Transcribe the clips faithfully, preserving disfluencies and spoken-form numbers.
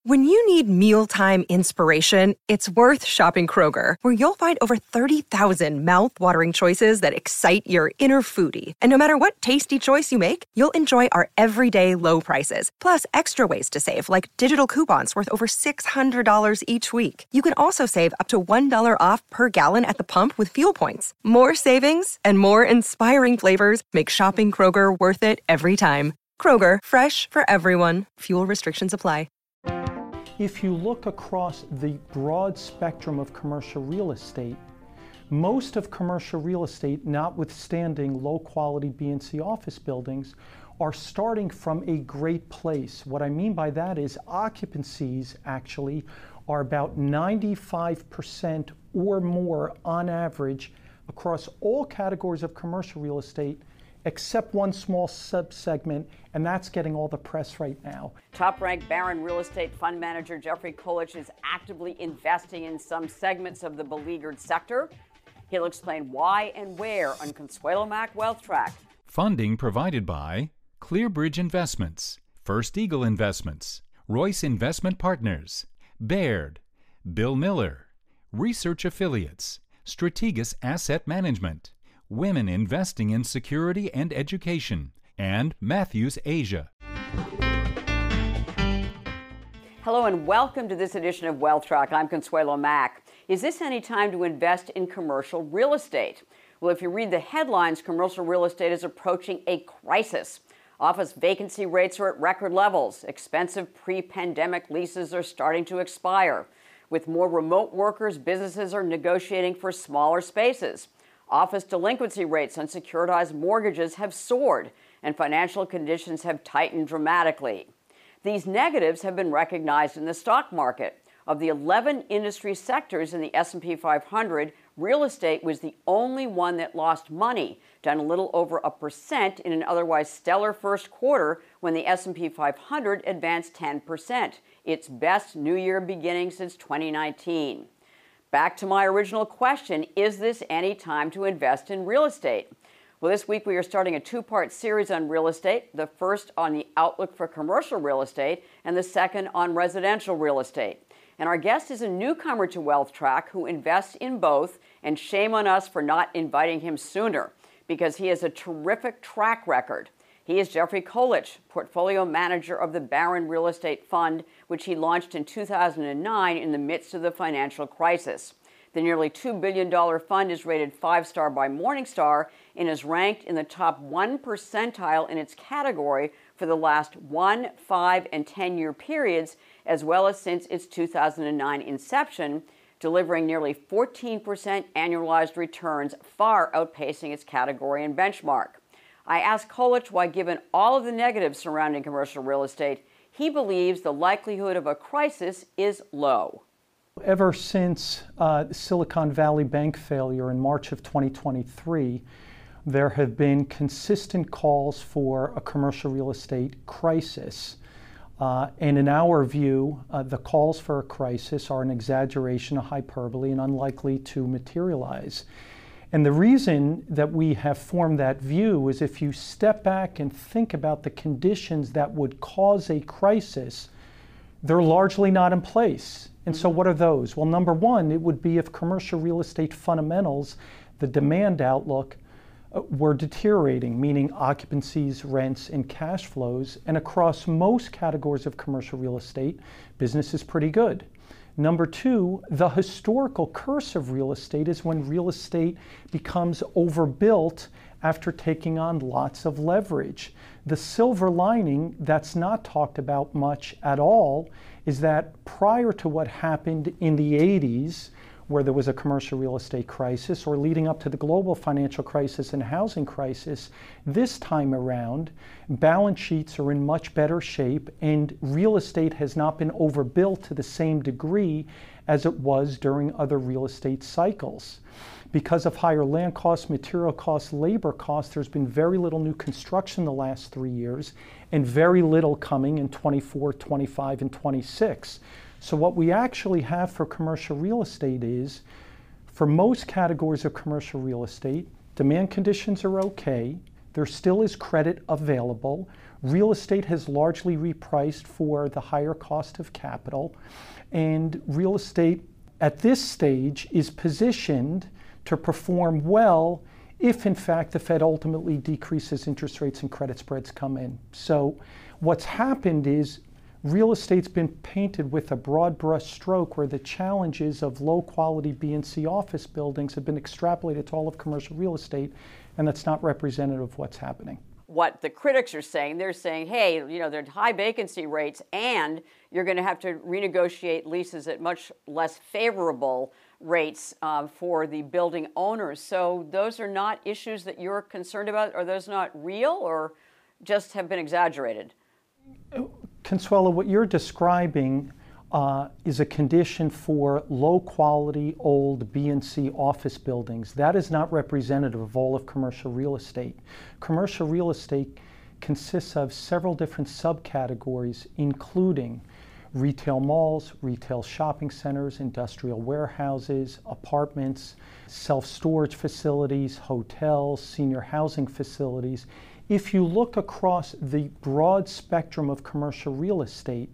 When you need mealtime inspiration, it's worth shopping Kroger, where you'll find over thirty thousand mouth-watering choices that excite your inner foodie. And no matter what tasty choice you make, you'll enjoy our everyday low prices, plus extra ways to save, like digital coupons worth over six hundred dollars each week. You can also save up to one dollar off per gallon at the pump with fuel points. More savings and more inspiring flavors make shopping Kroger worth it every time. Kroger, fresh for everyone. Fuel restrictions apply. If you look across the broad spectrum of commercial real estate, most of commercial real estate, notwithstanding low-quality B and C office buildings, are starting from a great place. What I mean by that is occupancies actually are about ninety-five percent or more on average across all categories of commercial real estate, except one small subsegment, and that's getting all the press right now. Top-ranked Barron Real Estate Fund Manager Jeffrey Kolich is actively investing in some segments of the beleaguered sector. He'll explain why and where on Consuelo Mack Wealth Track. Funding provided by Clearbridge Investments, First Eagle Investments, Royce Investment Partners, Baird, Bill Miller, Research Affiliates, Strategas Asset Management, Women Investing in Security and Education, and Matthews Asia. Hello and welcome to this edition of Wealth Track. I'm Consuelo Mack. Is this any time to invest in commercial real estate? Well, if you read the headlines, commercial real estate is approaching a crisis. Office vacancy rates are at record levels. Expensive pre-pandemic leases are starting to expire. With more remote workers, businesses are negotiating for smaller spaces. Office delinquency rates on securitized mortgages have soared, and financial conditions have tightened dramatically. These negatives have been recognized in the stock market. Of the eleven industry sectors in the S and P five hundred, real estate was the only one that lost money, down a little over a percent in an otherwise stellar first quarter when the S and P five hundred advanced ten percent, its best New Year beginning since twenty nineteen. Back to my original question, is this any time to invest in real estate? Well, this week we are starting a two-part series on real estate, the first on the outlook for commercial real estate and the second on residential real estate. And our guest is a newcomer to Wealth Track who invests in both, and shame on us for not inviting him sooner because he has a terrific track record. He is Jeffrey Kolich, portfolio manager of the Barron Real Estate Fund, which he launched in two thousand nine in the midst of the financial crisis. The nearly two billion dollars fund is rated five-star by Morningstar and is ranked in the top one percentile in its category for the last one, five, and ten-year periods, as well as since its two thousand nine inception, delivering nearly fourteen percent annualized returns, far outpacing its category and benchmark. I asked Kolich why, given all of the negatives surrounding commercial real estate, he believes the likelihood of a crisis is low. Ever since uh, Silicon Valley Bank failure in March of twenty twenty-three, there have been consistent calls for a commercial real estate crisis. Uh, and in our view, uh, the calls for a crisis are an exaggeration, a hyperbole, and unlikely to materialize. And the reason that we have formed that view is if you step back and think about the conditions that would cause a crisis, they're largely not in place. And so what are those? Well, number one, it would be if commercial real estate fundamentals, the demand outlook, uh, were deteriorating, meaning occupancies, rents, and cash flows. And across most categories of commercial real estate, business is pretty good. Number two, the historical curse of real estate is when real estate becomes overbuilt after taking on lots of leverage. The silver lining that's not talked about much at all is that prior to what happened in the eighties, where there was a commercial real estate crisis, or leading up to the global financial crisis and housing crisis, this time around, balance sheets are in much better shape and real estate has not been overbuilt to the same degree as it was during other real estate cycles. Because of higher land costs, material costs, labor costs, there's been very little new construction the last three years and very little coming in twenty-four, twenty-five, and twenty-six. So what we actually have for commercial real estate is, for most categories of commercial real estate, demand conditions are okay. There still is credit available. Real estate has largely repriced for the higher cost of capital, and real estate at this stage is positioned to perform well if in fact the Fed ultimately decreases interest rates and credit spreads come in. So what's happened is real estate's been painted with a broad brush stroke where the challenges of low quality B and C office buildings have been extrapolated to all of commercial real estate, and that's not representative of what's happening. What the critics are saying, they're saying, hey, you know, there's high vacancy rates and you're going to have to renegotiate leases at much less favorable rates uh, for the building owners. So those are not issues that you're concerned about? Are those not real or just have been exaggerated? Consuelo, what you're describing uh, is a condition for low quality old B and C office buildings. That is not representative of all of commercial real estate. Commercial real estate consists of several different subcategories, including retail malls, retail shopping centers, industrial warehouses, apartments, self-storage facilities, hotels, senior housing facilities. If you look across the broad spectrum of commercial real estate,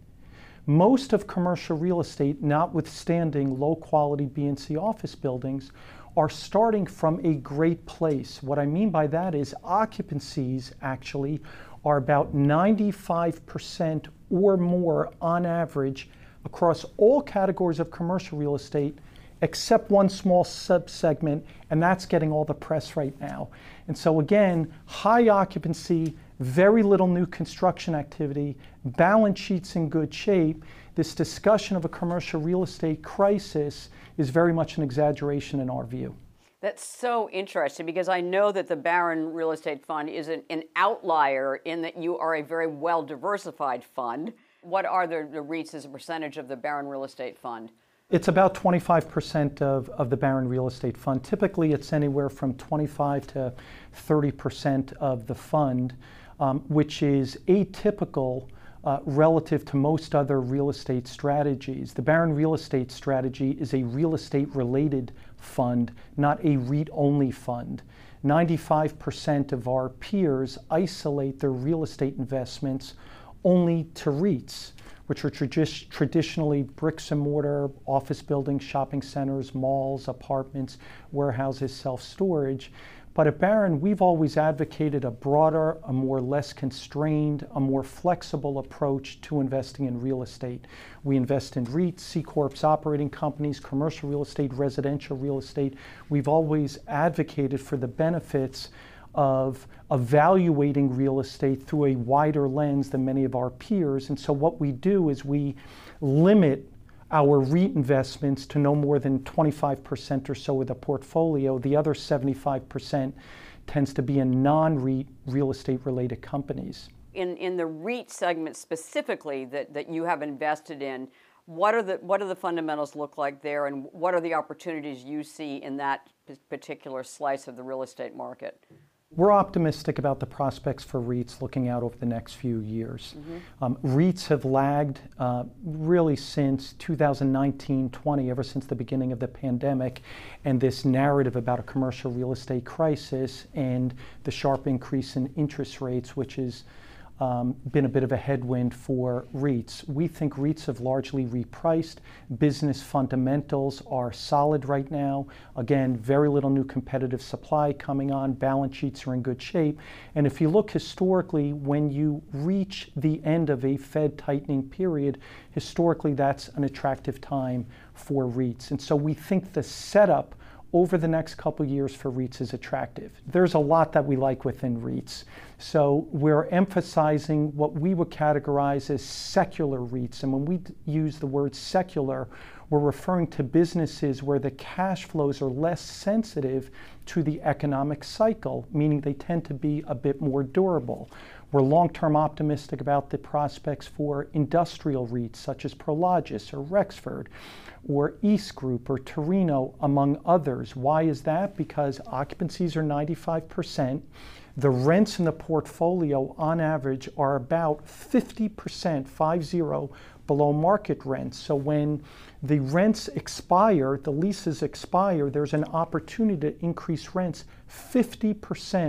most of commercial real estate, notwithstanding low quality B and C office buildings, are starting from a great place. What I mean by that is occupancies actually are about ninety-five percent or more on average across all categories of commercial real estate, except one small subsegment, and that's getting all the press right now. And so again, high occupancy, very little new construction activity, balance sheets in good shape. This discussion of a commercial real estate crisis is very much an exaggeration in our view. That's so interesting because I know that the Barron Real Estate Fund is an, an outlier in that you are a very well diversified fund. What are the, the REITs as a percentage of the Barron Real Estate Fund? It's about twenty-five percent of, of the Barron Real Estate Fund. Typically, it's anywhere from twenty-five to thirty percent of the fund, um, which is atypical uh, relative to most other real estate strategies. The Barron Real Estate strategy is a real estate-related fund, not a REIT-only fund. ninety-five percent of our peers isolate their real estate investments only to REITs, which are tradi- traditionally bricks and mortar, office buildings, shopping centers, malls, apartments, warehouses, self-storage. But at Barron, we've always advocated a broader, a more less constrained, a more flexible approach to investing in real estate. We invest in REITs, C-Corps operating companies, commercial real estate, residential real estate. We've always advocated for the benefits of evaluating real estate through a wider lens than many of our peers. And so what we do is we limit our REIT investments to no more than twenty-five percent or so of the portfolio. The other seventy-five percent tends to be in non-REIT real estate related companies. In, in the REIT segment specifically that, that you have invested in, what are the what do the fundamentals look like there, and what are the opportunities you see in that particular slice of the real estate market? We're optimistic about the prospects for REITs looking out over the next few years. Mm-hmm. Um, REITs have lagged uh, really since two thousand nineteen twenty, ever since the beginning of the pandemic, and this narrative about a commercial real estate crisis and the sharp increase in interest rates, which is Um, been a bit of a headwind for REITs. We think REITs have largely repriced. Business fundamentals are solid right now. Again, very little new competitive supply coming on. Balance sheets are in good shape. And if you look historically, when you reach the end of a Fed tightening period, historically that's an attractive time for REITs. And so we think the setup over the next couple of years for REITs is attractive. There's a lot that we like within REITs. So we're emphasizing what we would categorize as secular REITs. And when we use the word secular, we're referring to businesses where the cash flows are less sensitive to the economic cycle, meaning they tend to be a bit more durable. We're long-term optimistic about the prospects for industrial REITs such as Prologis or Rexford or East Group or Torino, among others. Why is that? Because occupancies are ninety-five percent. The rents in the portfolio on average are about fifty percent, five zero, below market rents. So when the rents expire, the leases expire, there's an opportunity to increase rents fifty percent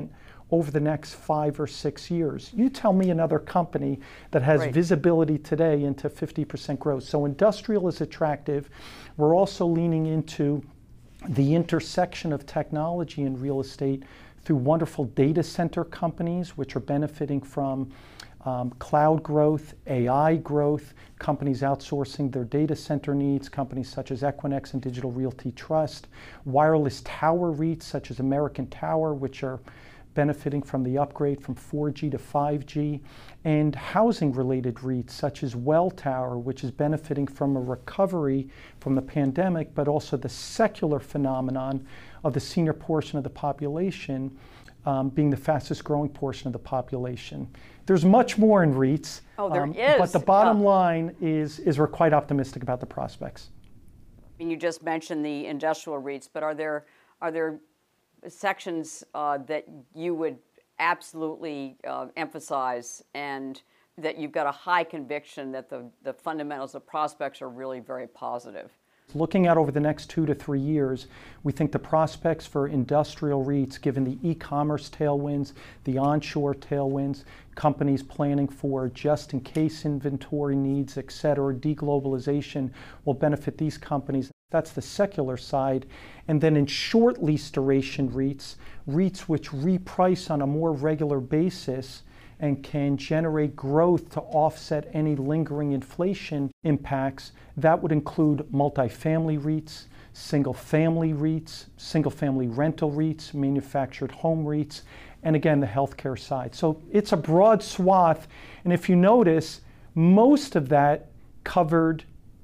over the next five or six years. You tell me another company that has right. visibility today into fifty percent growth. So industrial is attractive. We're also leaning into the intersection of technology and real estate through wonderful data center companies, which are benefiting from um, cloud growth, A I growth, companies outsourcing their data center needs, companies such as Equinix and Digital Realty Trust, wireless tower REITs such as American Tower, which are benefiting from the upgrade from four G to five G, and housing-related REITs such as Welltower, which is benefiting from a recovery from the pandemic, but also the secular phenomenon of the senior portion of the population um, being the fastest growing portion of the population. There's much more in REITs, oh, there um, is. but the bottom uh, line is, is we're quite optimistic about the prospects. And you just mentioned the industrial REITs, but are there are there sections uh, that you would absolutely uh, emphasize and that you've got a high conviction that the, the fundamentals, the prospects are really very positive? Looking out over the next two to three years, we think the prospects for industrial REITs, given the e-commerce tailwinds, the onshore tailwinds, companies planning for just-in-case inventory needs, et cetera, deglobalization, will benefit these companies. That's the secular side. And then in short lease duration REITs, REITs which reprice on a more regular basis and can generate growth to offset any lingering inflation impacts, that would include multifamily REITs, single-family REITs, single-family rental REITs, manufactured home REITs, and again, the healthcare side. So it's a broad swath, and if you notice, most of that covered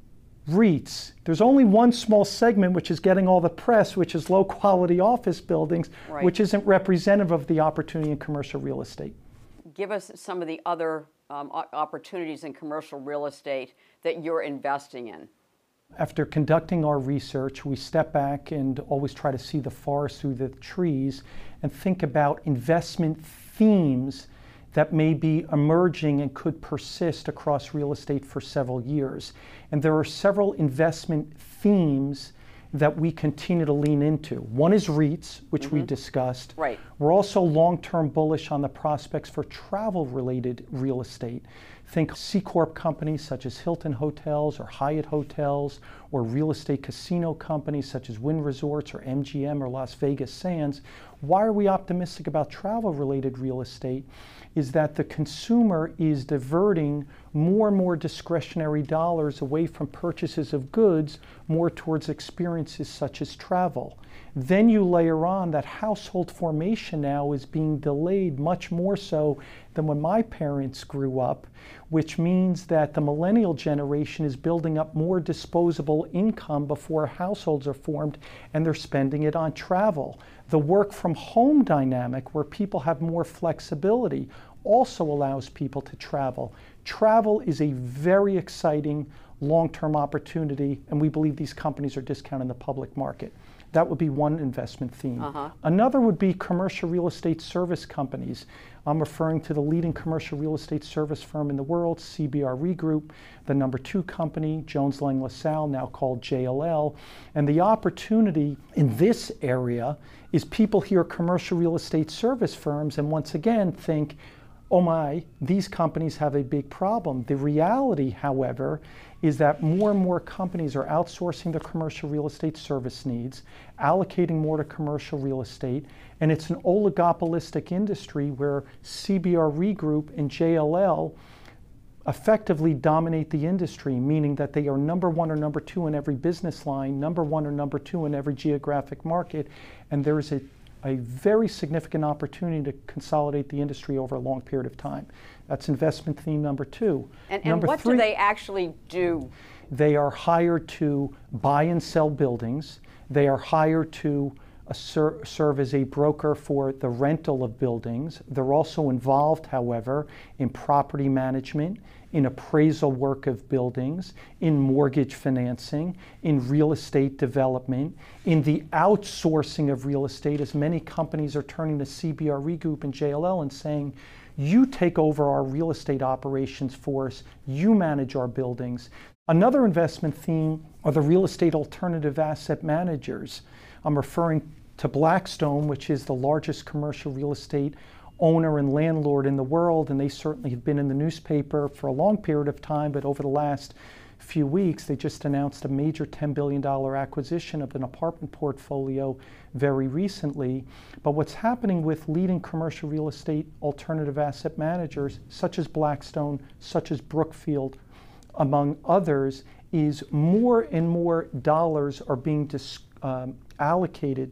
REITs. There's only one small segment which is getting all the press, which is low-quality office buildings, right. which isn't representative of the opportunity in commercial real estate. Give us some of the other um, opportunities in commercial real estate that you're investing in. After conducting our research, we step back and always try to see the forest through the trees and think about investment themes that may be emerging and could persist across real estate for several years. And there are several investment themes that we continue to lean into. One is REITs, which mm-hmm. we discussed. Right. We're also long-term bullish on the prospects for travel-related real estate. Think C-Corp companies such as Hilton Hotels or Hyatt Hotels, or real estate casino companies such as Wynn Resorts or M G M or Las Vegas Sands. Why are we optimistic about travel-related real estate? Is that the consumer is diverting more and more discretionary dollars away from purchases of goods, more towards experiences such as travel. Then you layer on that household formation now is being delayed much more so than when my parents grew up, which means that the millennial generation is building up more disposable income before households are formed, and they're spending it on travel. The work from home dynamic, where people have more flexibility, also allows people to travel. Travel is a very exciting long-term opportunity, and we believe these companies are discounted in the public market. That would be one investment theme. Uh-huh. Another would be commercial real estate service companies. I'm referring to the leading commercial real estate service firm in the world, C B R E Group, the number two company, Jones Lang LaSalle, now called J L L. And the opportunity in this area is people hear commercial real estate service firms and once again think, oh my, these companies have a big problem. The reality, however, is that more and more companies are outsourcing their commercial real estate service needs, allocating more to commercial real estate, and it's an oligopolistic industry where C B R E Group and J L L effectively dominate the industry, meaning that they are number one or number two in every business line, number one or number two in every geographic market, and there is a a very significant opportunity to consolidate the industry over a long period of time. That's investment theme number two. And, and number what three, do they actually do? They are hired to buy and sell buildings. They are hired to uh, ser- serve as a broker for the rental of buildings. They're also involved, however, in property management, in appraisal work of buildings, in mortgage financing, in real estate development, in the outsourcing of real estate, as many companies are turning to C B R E Group and J L L and saying, you take over our real estate operations for us, you manage our buildings. Another investment theme are the real estate alternative asset managers. I'm referring to Blackstone, which is the largest commercial real estate owner and landlord in the world, and they certainly have been in the newspaper for a long period of time, but over the last few weeks, they just announced a major ten billion dollars acquisition of an apartment portfolio very recently. But what's happening with leading commercial real estate alternative asset managers, such as Blackstone, such as Brookfield, among others, is more and more dollars are being dis, um, allocated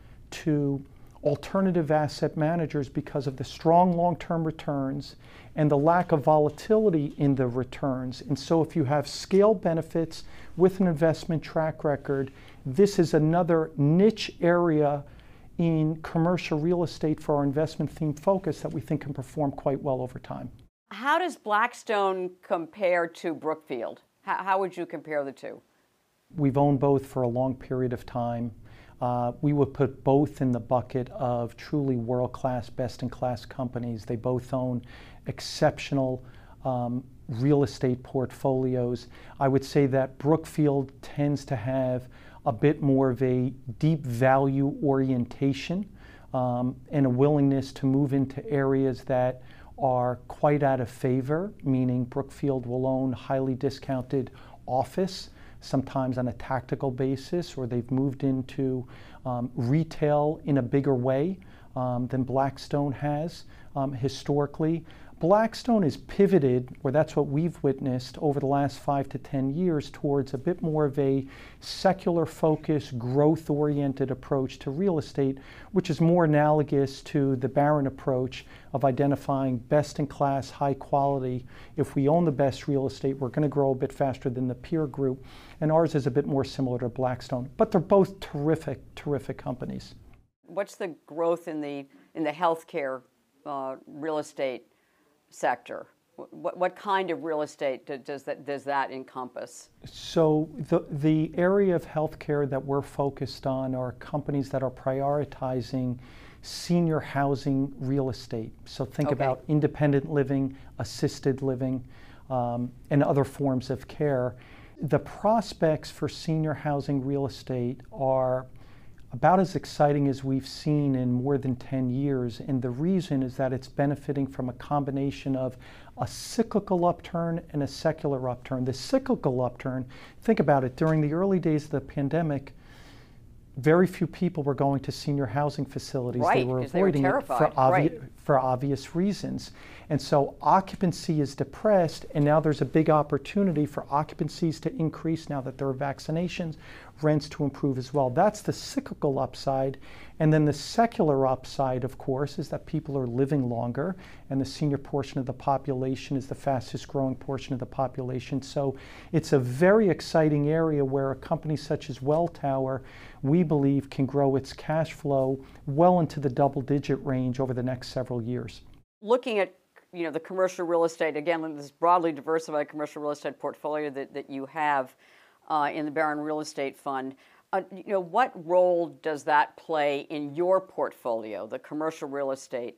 to alternative asset managers because of the strong long-term returns and the lack of volatility in the returns. And so if you have scale benefits with an investment track record, this is another niche area in commercial real estate for our investment theme focus that we think can perform quite well over time. How does Blackstone compare to Brookfield? How, how would you compare the two? We've owned both for a long period of time. Uh, we would put both in the bucket of truly world-class, best-in-class companies. They both own exceptional um, real estate portfolios. I would say that Brookfield tends to have a bit more of a deep value orientation um, and a willingness to move into areas that are quite out of favor, meaning Brookfield will own highly discounted office, sometimes on a tactical basis, or they've moved into um, retail in a bigger way um, than Blackstone has um, historically. Blackstone has pivoted, or that's what we've witnessed over the last five to ten years, towards a bit more of a secular focused, growth-oriented approach to real estate, which is more analogous to the Barron approach of identifying best-in-class, high quality. If we own the best real estate, we're going to grow a bit faster than the peer group. And ours is a bit more similar to Blackstone. But they're both terrific, terrific companies. What's the growth in the in the healthcare uh, real estate sector? What, what kind of real estate does that does that encompass? So the the area of healthcare that we're focused on are companies that are prioritizing senior housing real estate. So think okay. about independent living, assisted living, um, and other forms of care. The prospects for senior housing real estate are about as exciting as we've seen in more than ten years. And the reason is that it's benefiting from a combination of a cyclical upturn and a secular upturn. The cyclical upturn, think about it, during the early days of the pandemic, very few people were going to senior housing facilities. Right, they were avoiding they were it for, right. obvi- for obvious reasons. And so occupancy is depressed, and now there's a big opportunity for occupancies to increase now that there are vaccinations, rents to improve as well. That's the cyclical upside. And then the secular upside, of course, is that people are living longer, and the senior portion of the population is the fastest growing portion of the population. So it's a very exciting area where a company such as Welltower, we believe, can grow its cash flow well into the double digit range over the next several years. Looking at you know, the commercial real estate, again, this broadly diversified commercial real estate portfolio that, that you have uh, in the Barron Real Estate Fund, uh, you know, what role does that play in your portfolio, the commercial real estate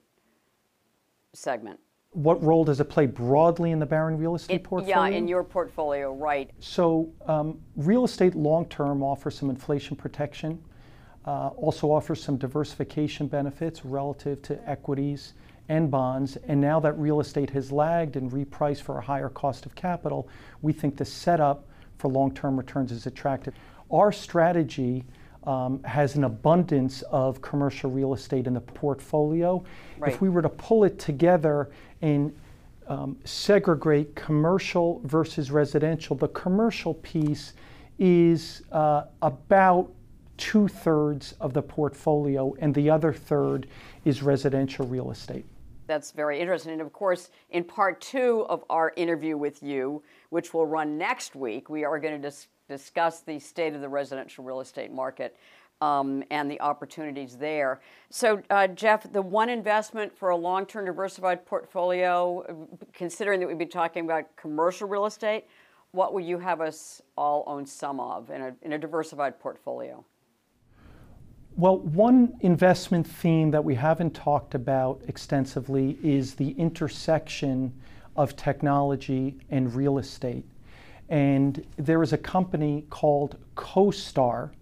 segment? What role does it play broadly in the Barron Real Estate it, portfolio? Yeah, in your portfolio, right. So um, real estate long-term offers some inflation protection, uh, also offers some diversification benefits relative to equities and bonds, and now that real estate has lagged and repriced for a higher cost of capital, we think the setup for long-term returns is attractive. Our strategy um, has an abundance of commercial real estate in the portfolio. Right. If we were to pull it together and um, segregate commercial versus residential, the commercial piece is uh, about two-thirds of the portfolio, and the other third is residential real estate. That's very interesting. And of course, in part two of our interview with you, which will run next week, we are going to dis- discuss the state of the residential real estate market um, and the opportunities there. So, uh, Jeff, the one investment for a long-term diversified portfolio, considering that we've been talking about commercial real estate, what will you have us all own some of in a, in a diversified portfolio? Well, one investment theme that we haven't talked about extensively is the intersection of technology and real estate. And there is a company called CoStar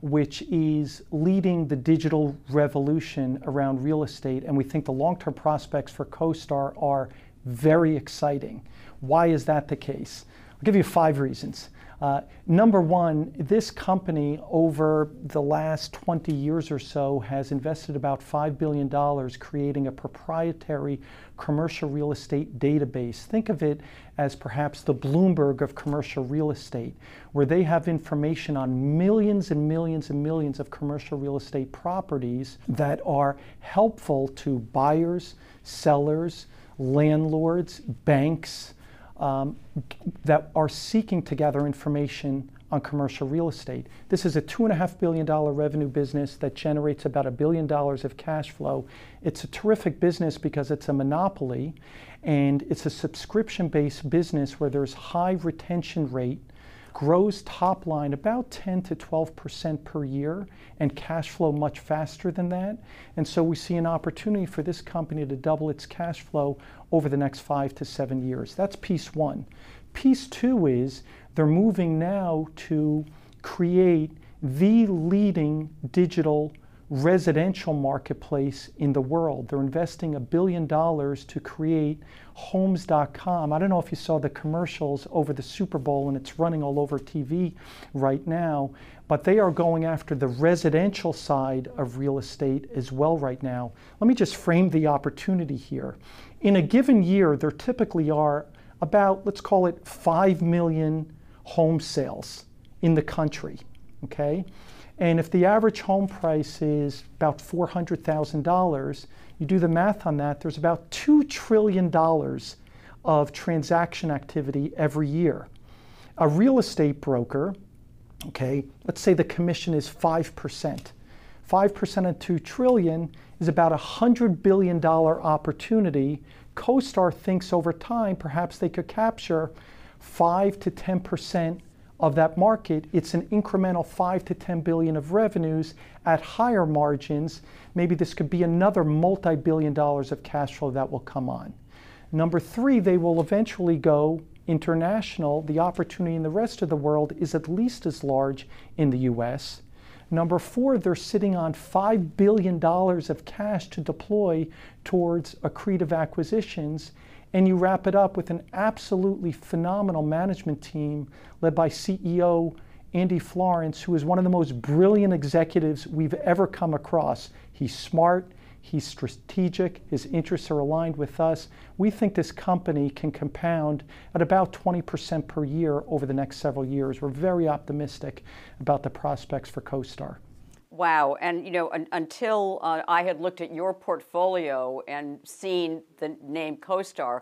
which is leading the digital revolution around real estate. And we think the long-term prospects for CoStar are very exciting. Why is that the case? I'll give you five reasons. Uh, number one, this company over the last twenty years or so has invested about five billion dollars creating a proprietary commercial real estate database. Think of it as perhaps the Bloomberg of commercial real estate, where they have information on millions and millions and millions of commercial real estate properties that are helpful to buyers, sellers, landlords, banks, Um, that are seeking to gather information on commercial real estate. This is a two and a half billion dollar revenue business that generates about a billion dollars of cash flow. It's a terrific business because it's a monopoly, and it's a subscription-based business where there's high retention rate, grows top line about ten to twelve percent per year, and cash flow much faster than that. And so we see an opportunity for this company to double its cash flow over the next five to seven years. That's piece one. Piece two is they're moving now to create the leading digital residential marketplace in the world. They're investing a billion dollars to create homes dot com. I don't know if you saw the commercials over the Super Bowl, and it's running all over T V right now, but they are going after the residential side of real estate as well right now. Let me just frame the opportunity here. In a given year, there typically are about, let's call it five million home sales in the country, okay? And if the average home price is about four hundred thousand dollars, you do the math on that, there's about two trillion dollars of transaction activity every year. A real estate broker, okay, let's say the commission is five percent. five percent of two trillion is about a one hundred billion dollars opportunity. CoStar thinks over time perhaps they could capture five to ten percent of that market. It's an incremental five to ten billion of revenues at higher margins. Maybe this could be another multi-billion dollars of cash flow that will come on. Number three, they will eventually go international. The opportunity in the rest of the world is at least as large in the U S. Number four, they're sitting on five billion dollars of cash to deploy towards accretive acquisitions. And you wrap it up with an absolutely phenomenal management team led by C E O Andy Florance, who is one of the most brilliant executives we've ever come across. He's smart, he's strategic, his interests are aligned with us. We think this company can compound at about twenty percent per year over the next several years. We're very optimistic about the prospects for CoStar. Wow. And, you know, un until uh, I had looked at your portfolio and seen the name CoStar,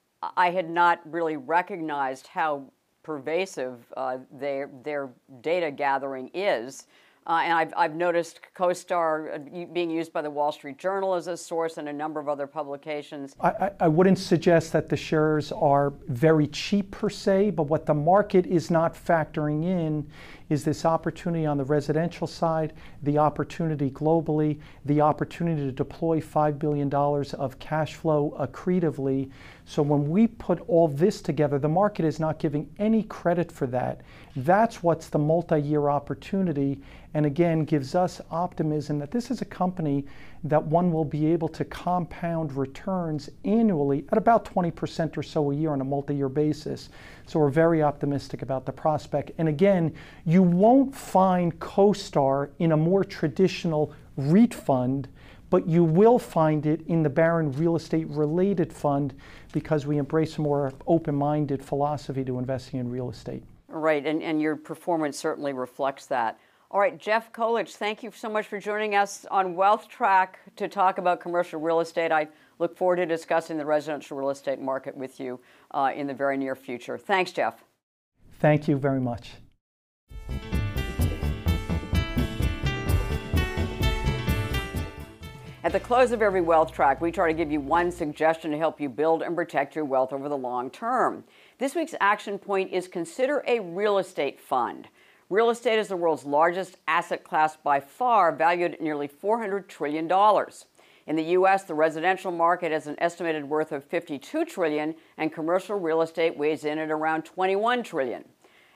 I had not really recognized how pervasive uh, their, their data gathering is. Uh, and I've, I've noticed CoStar being used by the Wall Street Journal as a source and a number of other publications. I, I, I wouldn't suggest that the shares are very cheap per se, but what the market is not factoring in is this opportunity on the residential side, the opportunity globally, the opportunity to deploy five billion dollars of cash flow accretively. So when we put all this together, the market is not giving any credit for that. That's what's the multi-year opportunity, and again gives us optimism that this is a company that one will be able to compound returns annually at about twenty percent or so a year on a multi-year basis. So we're very optimistic about the prospect. And again, you won't find CoStar in a more traditional REIT fund, but you will find it in the Barron Real Estate Related Fund because we embrace a more open-minded philosophy to investing in real estate. Right, and, and your performance certainly reflects that. All right, Jeff Kolich, thank you so much for joining us on Wealth Track to talk about commercial real estate. I look forward to discussing the residential real estate market with you uh, in the very near future. Thanks, Jeff. Thank you very much. At the close of every Wealth Track, we try to give you one suggestion to help you build and protect your wealth over the long term. This week's action point is consider a real estate fund. Real estate is the world's largest asset class by far, valued at nearly four hundred trillion dollars. In the U S, the residential market has an estimated worth of fifty-two trillion dollars, and commercial real estate weighs in at around twenty-one trillion dollars.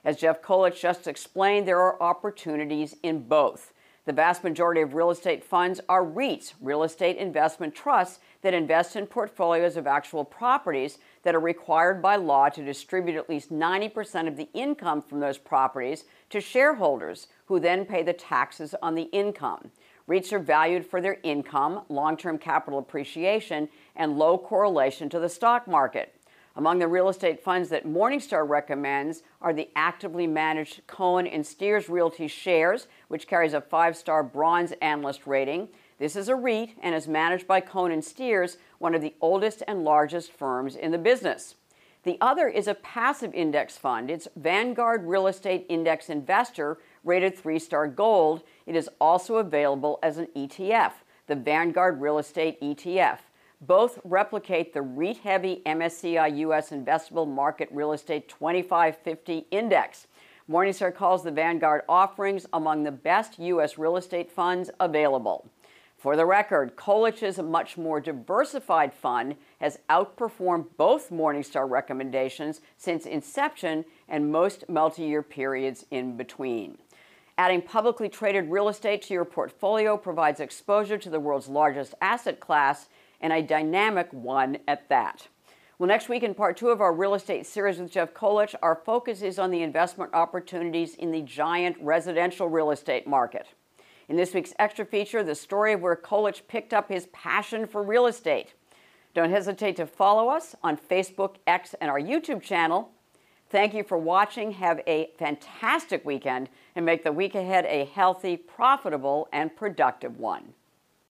As Jeff Kolich just explained, there are opportunities in both. The vast majority of real estate funds are REITs, real estate investment trusts, that invest in portfolios of actual properties that are required by law to distribute at least ninety percent of the income from those properties to shareholders, who then pay the taxes on the income. REITs are valued for their income, long-term capital appreciation, and low correlation to the stock market. Among the real estate funds that Morningstar recommends are the actively managed Cohen and Steers Realty Shares, which carries a five-star bronze analyst rating. This is a REIT and is managed by Cohen and Steers, one of the oldest and largest firms in the business. The other is a passive index fund. It's Vanguard Real Estate Index Investor, rated three-star gold. It is also available as an E T F, the Vanguard Real Estate E T F. Both replicate the REIT-heavy M S C I U S Investable Market Real Estate twenty-five fifty Index. Morningstar calls the Vanguard offerings among the best U S real estate funds available. For the record, Kolich's much more diversified fund has outperformed both Morningstar recommendations since inception and most multi-year periods in between. Adding publicly traded real estate to your portfolio provides exposure to the world's largest asset class, and a dynamic one at that. Well, next week in part two of our real estate series with Jeff Kolich, our focus is on the investment opportunities in the giant residential real estate market. In this week's extra feature, the story of where Kolich picked up his passion for real estate. Don't hesitate to follow us on Facebook, X, and our YouTube channel. Thank you for watching. Have a fantastic weekend and make the week ahead a healthy, profitable, and productive one.